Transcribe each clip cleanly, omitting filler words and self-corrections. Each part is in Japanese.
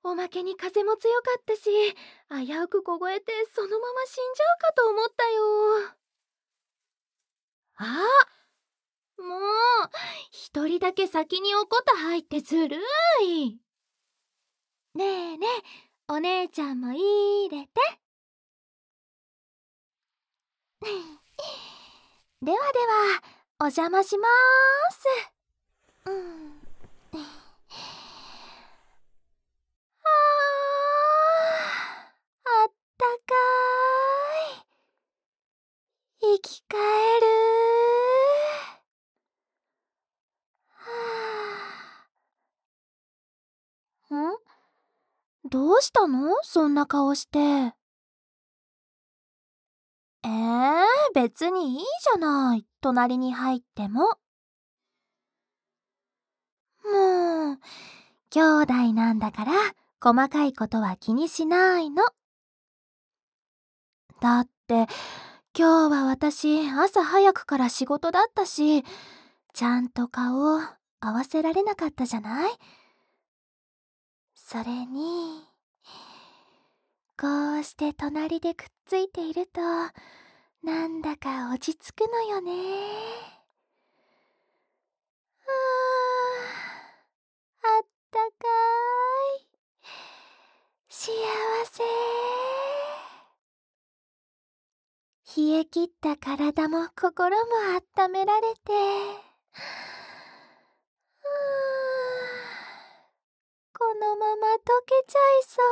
おまけに風も強かったし、危うく凍えてそのまま死んじゃうかと思ったよ。あ、もう、一人だけ先におこた入ってずるい。ねえねえ、お姉ちゃんも入れて。ではでは、お邪魔しまーす。うん。あったかい。生き返る。どうしたのそんな顔して。別にいいじゃない。隣に入っても。もう、兄弟なんだから、細かいことは気にしないの。だって、今日は私、朝早くから仕事だったし、ちゃんと顔を合わせられなかったじゃない？それに、こうして隣でくっついていると、なんだか落ち着くのよね。あったかい。幸せ。冷え切った体も心も温められて、このまま溶けちゃいそう。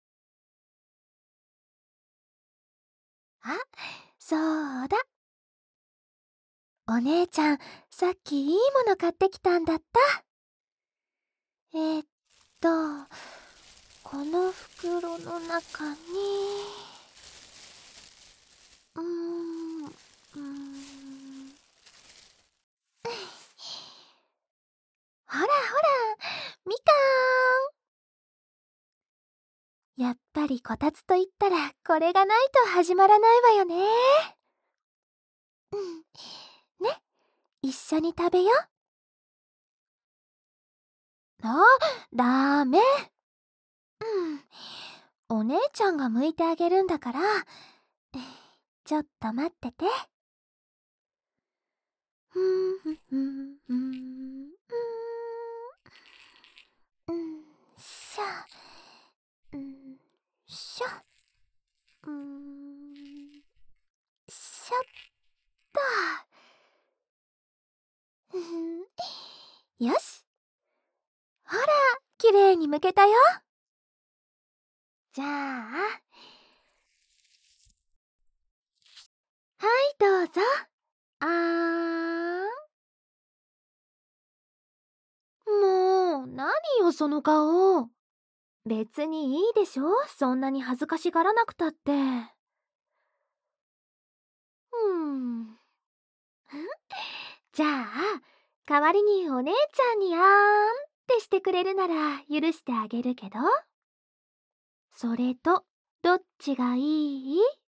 あ、そうだ。お姉ちゃん、さっきいいもの買ってきたんだった。えーっと、この袋の中に、うーん、ほらほら、みかーん。やっぱりこたつと言ったらこれがないと始まらないわよね。うん。ね、一緒に食べよ。ダメ。うん。お姉ちゃんが剥いてあげるんだから、ちょっと待ってて。ふんふんふんふん。しょ。しょ。しょっと。よし。ほら、きれいに剥けたよ。じゃあ、はいどうぞ。あーん。もう、何よその顔。別にいいでしょ、そんなに恥ずかしがらなくたって。じゃあ、代わりにお姉ちゃんにってしてくれるなら許してあげるけど。それと、どっちがいい？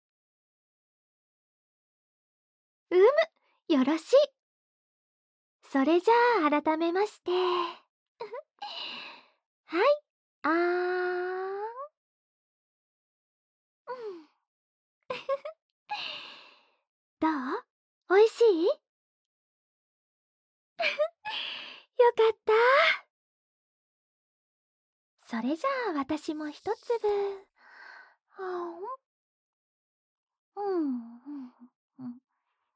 うむ、よろしい。それじゃあ改めまして。はい、あーん。どう？おいしい？よかった。それじゃあ私も一粒。うん、うん、うん。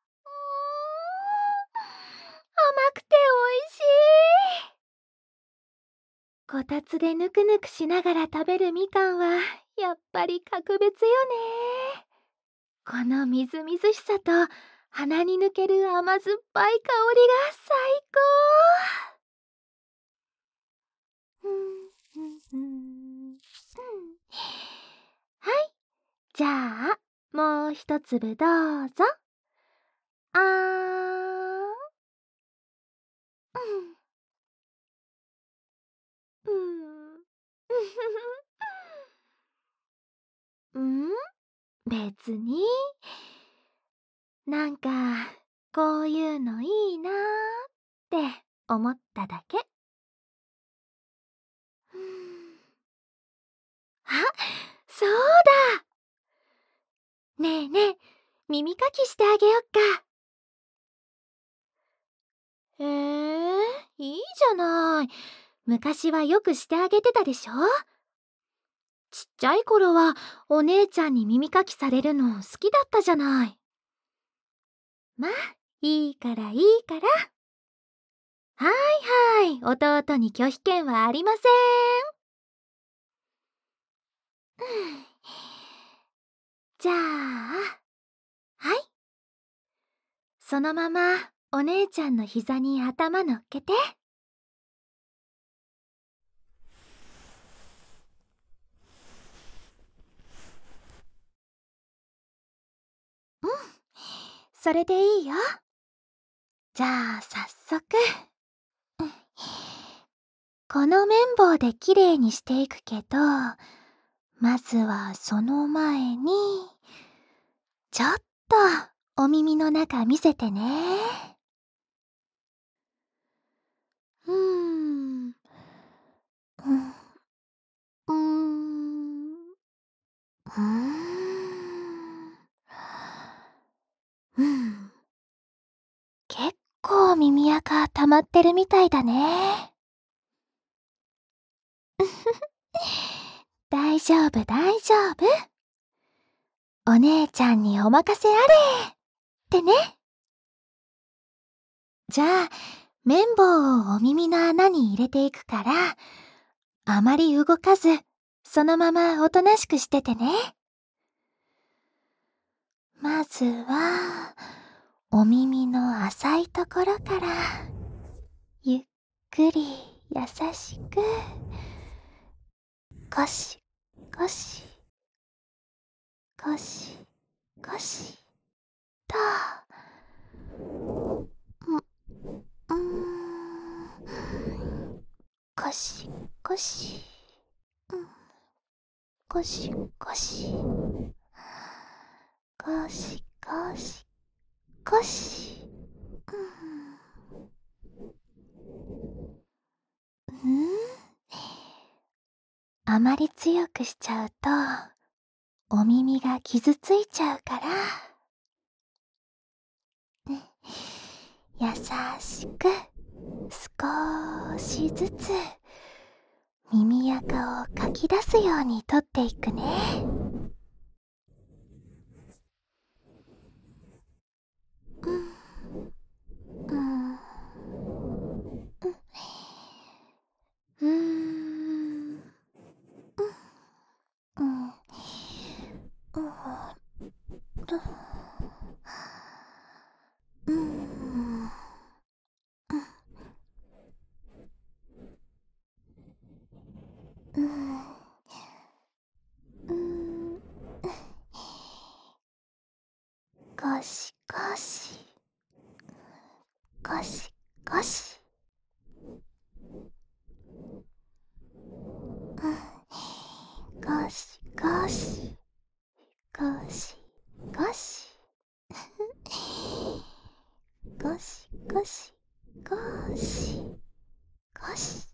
甘くておいしい。こたつでぬくぬくしながら食べるみかんはやっぱり格別よね。このみずみずしさと鼻に抜ける甘酸っぱい香りが最高。はい、じゃあもう一粒どうぞ。あーん。うん。うん、別に。なんか、こういうのいいなーって思っただけ。 あ、そうだ。ねえねえ、耳かきしてあげよっか。いいじゃない。昔はよくしてあげてたでしょ？ちっちゃい頃はお姉ちゃんに耳かきされるの好きだったじゃない。まあ、いいからいいから。はいはい、弟に拒否権はありません。じゃあ、はい。そのままお姉ちゃんの膝に頭乗っけて。うん、それでいいよ。じゃあ早速、この綿棒できれいにしていくけど、まずはその前に、ちょっとお耳の中見せてね。うーん、うん、うーん、うーん、うん。結構耳垢溜まってるみたいだね。大丈夫大丈夫。お姉ちゃんにお任せあれってね。じゃあ、綿棒をお耳の穴に入れていくから、あまり動かず、そのままおとなしくしててね。まずは、お耳の浅いところから、ゆっくり優しく、ゴシゴシ、ゴシゴシと、うーん、ゴシゴシ、うん、ゴシゴシ、ゴシゴシゴシ、うん、あまり強くしちゃうと、お耳が傷ついちゃうから、ね、優しく、少しずつ、耳垢をかき出すように取っていくね。うん、うん、うん、うん、うん、うん、うん、うん、ゴシゴシ、ゴシゴシ、うん、ゴシゴシ、ゴシゴシ、ゴシゴシ、ゴシゴシ、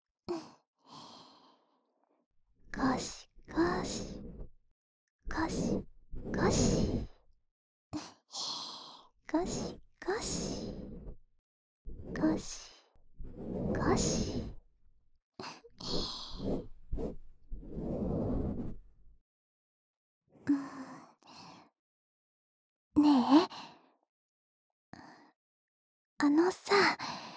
ゴシゴシ、ゴシゴシ、ゴシゴシ、ゴシゴシ。ねえ、あのさ、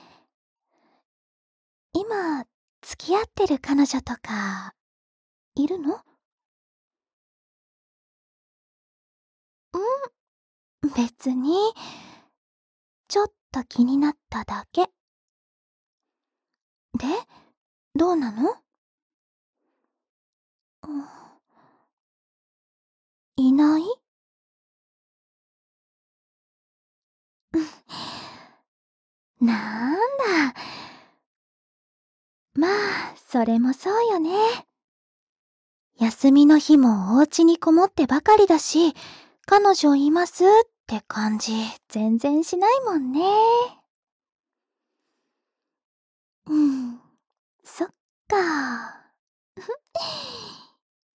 今、付き合ってる彼女とか、いるの？別に、ちょっと気になっただけ。で、どうなの？うん、いない？なんだ。まあ、それもそうよね。休みの日もお家にこもってばかりだし、彼女いますって感じ全然しないもんね。うん、そっか。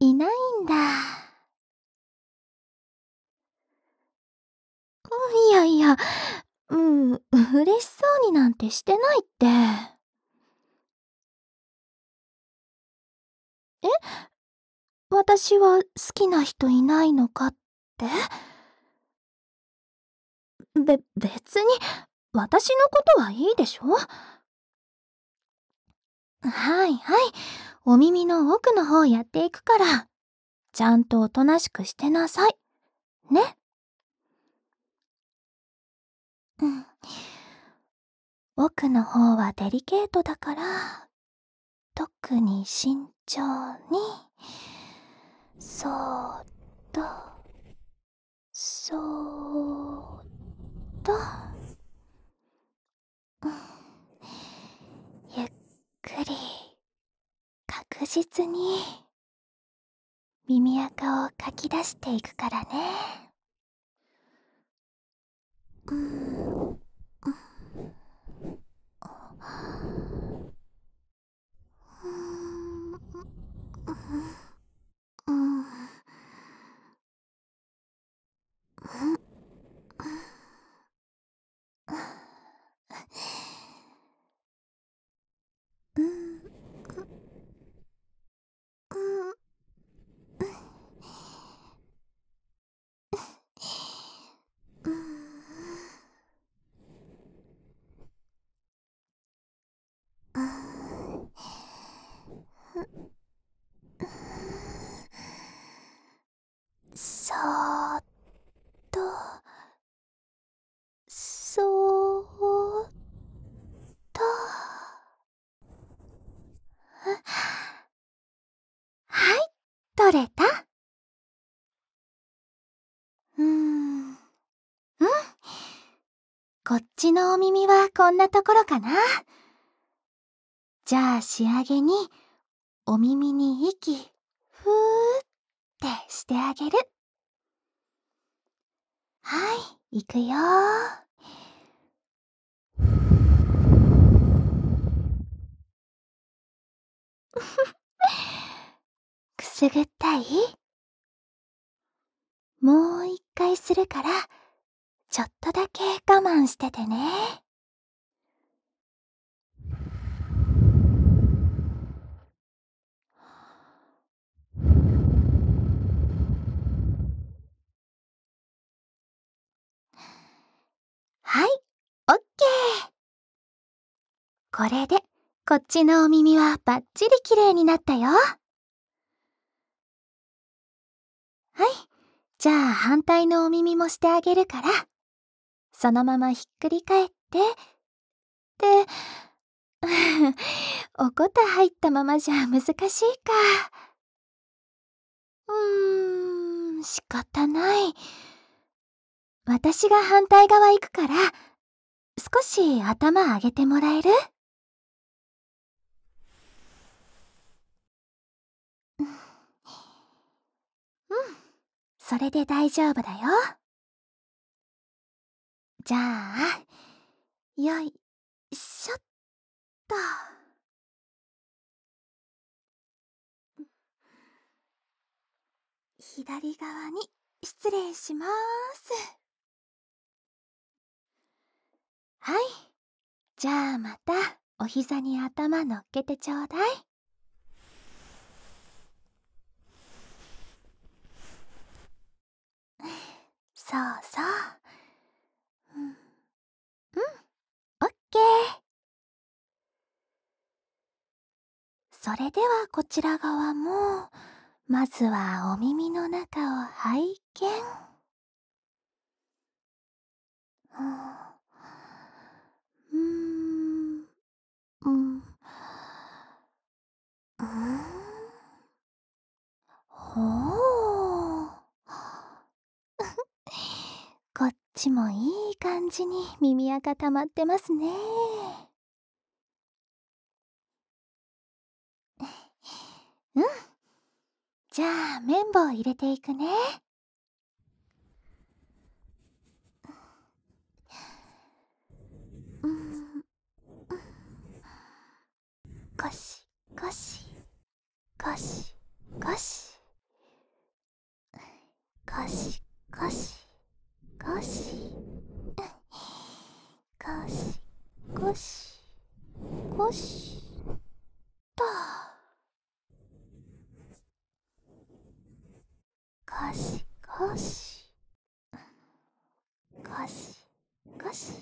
りなんてしてないって。え、私は好きな人いないのかって？別に、私のことはいいでしょ？はいはい。お耳の奥の方やっていくから、ちゃんとおとなしくしてなさい。ね。うん。奥の方はデリケートだから、特に慎重に、そーっと、そーっと、うん、ゆっくり、確実に、耳垢をかき出していくからね。うん、うん、うん、うん、うん、うん、うん、うん、そーっと、そーっと。はい、取れた？うん。こっちのお耳はこんなところかな。じゃあ仕上げに、お耳に息、ふーってしてあげる。はい、いくよくすぐったい？もう一回するから、ちょっとだけ我慢しててね。はい、オッケー。これで、こっちのお耳はバッチリ綺麗になったよ。はい、じゃあ反対のお耳もしてあげるから、そのままひっくり返って、で、おこた入ったままじゃ難しいか。仕方ない。私が反対側行くから、少し頭上げてもらえる？うん、それで大丈夫だよ。じゃあ、よいしょっと。左側に失礼します。はい。じゃあまたお膝に頭乗っけてちょうだい。そうそう。うん、うん、オッケー。それではこちら側も、まずはお耳の中を拝見。うん、うん、うん。ほう。こっちもいい感じに耳垢溜まってますね。うん。じゃあ綿棒入れていくね。うん。ゴシゴシゴシゴシゴシゴシゴシゴシゴゴシゴシと、ゴシゴシゴシゴシ、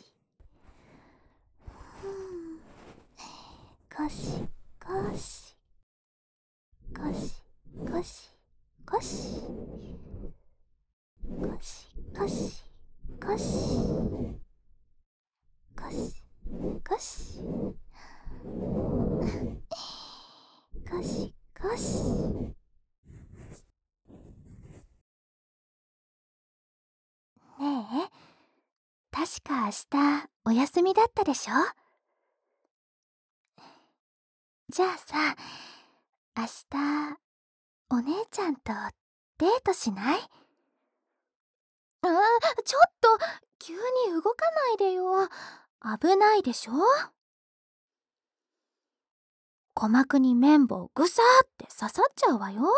ゴシゴシゴシゴシゴシゴシゴシゴシゴシゴシゴシゴシ。ねえ、確か明日お休みだったでしょ？じゃあさ、明日お姉ちゃんとデートしない？ちょっと急に動かないでよ。危ないでしょ？鼓膜に綿棒ぐさーって刺さっちゃうわよ。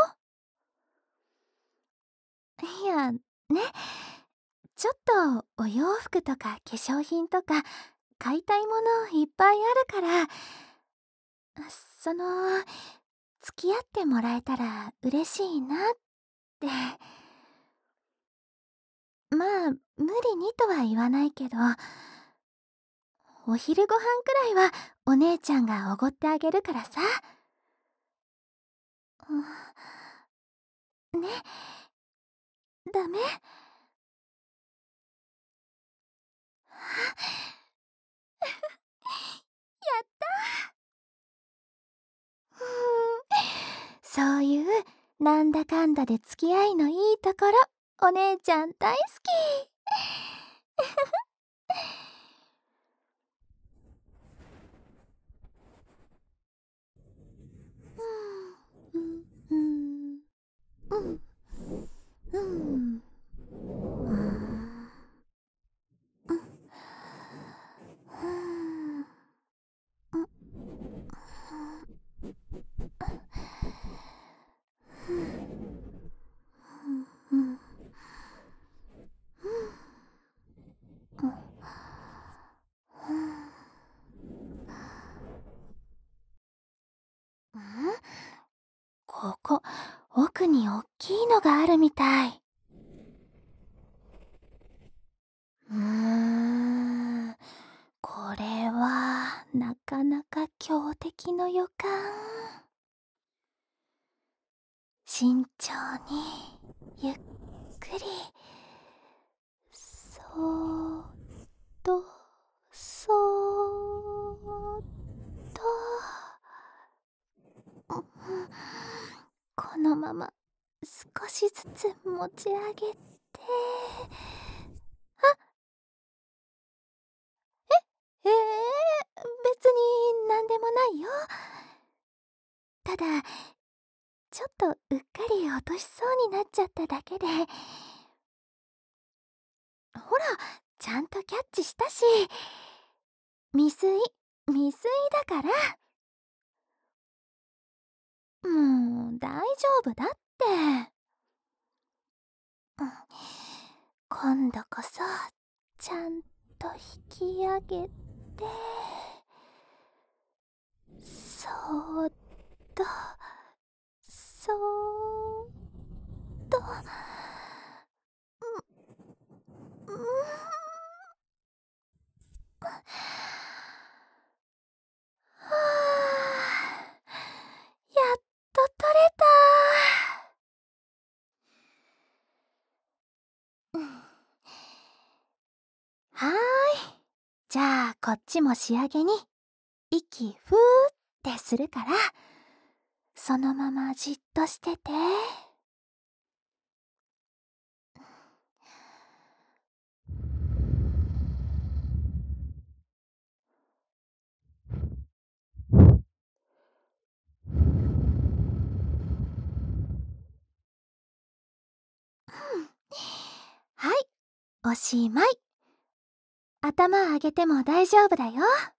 いや、ね、ちょっとお洋服とか化粧品とか買いたいものいっぱいあるから、その、付き合ってもらえたら嬉しいなって。まあ、無理にとは言わないけど、お昼ご飯くらいはお姉ちゃんがおごってあげるからさ。ね、ダメ？やった。そういうなんだかんだで付き合いのいいところ、お姉ちゃん大好き。うん、うん、うん、うん、うん、うん、ここ、奥におっきいのがあるみたい。これはなかなか強敵の予感。慎重にゆっくり、そーっとそーっと、このまま少しずつ持ち上げて、別になんでもないよ。ただちょっとうっかり落としそうになっちゃっただけで。ほら、ちゃんとキャッチしたし。未遂未遂だから。もう大丈夫だって。今度こそちゃんと引き上げて、そーっとそーっと、うん、はあ、やっと取れた。はーい。じゃあこっちも仕上げに息ふーってするから、そのままじっとしてて。はい、おしまい。頭上げても大丈夫だよ。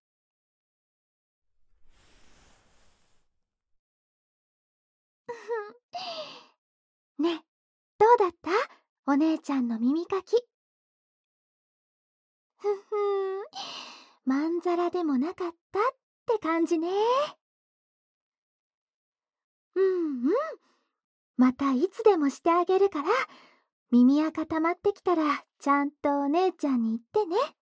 ね、どうだった？お姉ちゃんの耳かき。ふふん。 まんざらでもなかったって感じね。うんうん。またいつでもしてあげるから、耳垢溜まってきたらちゃんとお姉ちゃんに言ってね。